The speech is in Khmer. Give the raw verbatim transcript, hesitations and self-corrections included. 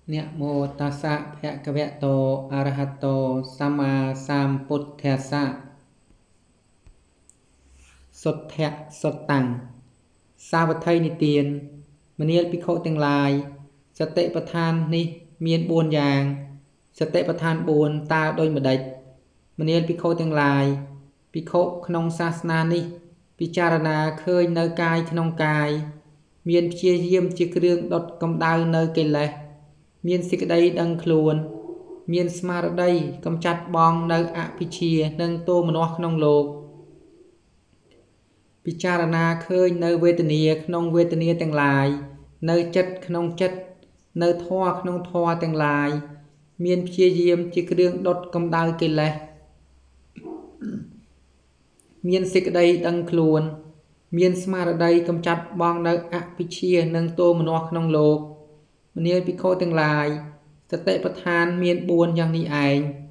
Nyak mô tassa bhagavato arahato samma sambuddhassa សុទ្ធៈសុត្តੰសាវត្ថីនិទានមនាលភិក្ខុទាំងឡាយសតិប្បដ្ឋាននេះមានបួនយ៉ាងសតិប្បដ្ឋានបួនតើដូចម្ដេចមនាលភិក្ខុទាំងឡាយភិក្ខុក្នុងសាសនានេះពិចារណាឃើញនៅកាយក្នុងកាយមានព្យាយាមជាគ្រឿងដុតកម្ដៅនៅកិលេសមានសេចក្តីដឹងខ្លួនមានស្មារតីកម្ចាត់បងនៅអភិជ្ជានិងទោមនស្សក្នុងលោកពិចារណាឃើញនៅវេទនាក្នុងវេទនាទាំងឡាយនៅចិត្តក្នុងចិត្តនៅធម៌ក្នុងធម៌ទាំងឡាយមានព្យាយាមជាគ្រឿងដុតកម្ដៅកិលេសមានសេចក្តីដឹងខ្លួនមានស្មារតីកម្ចាត់បងនៅអភិជ្ជានិងទោមនស្សក្នុងលោកមនាលភិក្ខុទាំងឡាយសតិប្បដ្ឋានមានបួនយ៉ាងនេះឯង